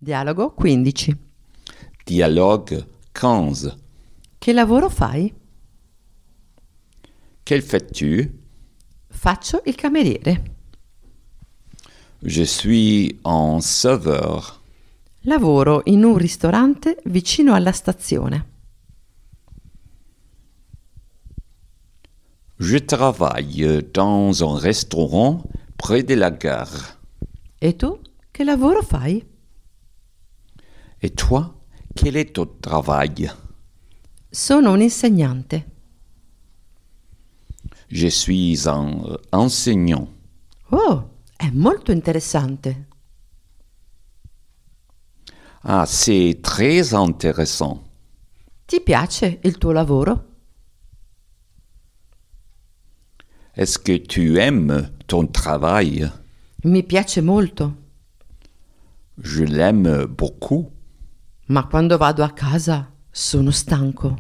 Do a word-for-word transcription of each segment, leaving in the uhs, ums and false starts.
Dialogo quindici. Dialogue quinze. Che lavoro fai? Que fais-tu? Faccio il cameriere. Je suis un serveur. Lavoro in un ristorante vicino alla stazione. Je travaille dans un restaurant près de la gare. E tu che lavoro fai? Et toi, quel est ton travail? Sono un insegnante. Je suis un enseignant. Oh, è molto interessante. Ah, c'est très intéressant. Ti piace il tuo lavoro? Est-ce que tu aimes ton travail? Mi piace molto, Je l'aime beaucoup. ma quando vado a casa sono stanco.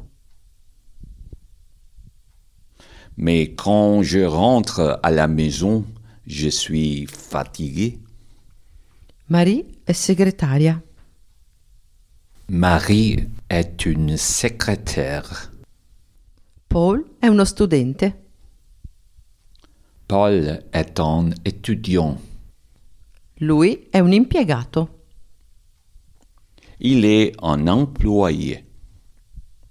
Mais quand je rentre à la maison, je suis fatigué. Marie è segretaria. Marie est une secrétaire. Paul è uno studente. Paul est un étudiant. Lui è un impiegato. Il est un employé.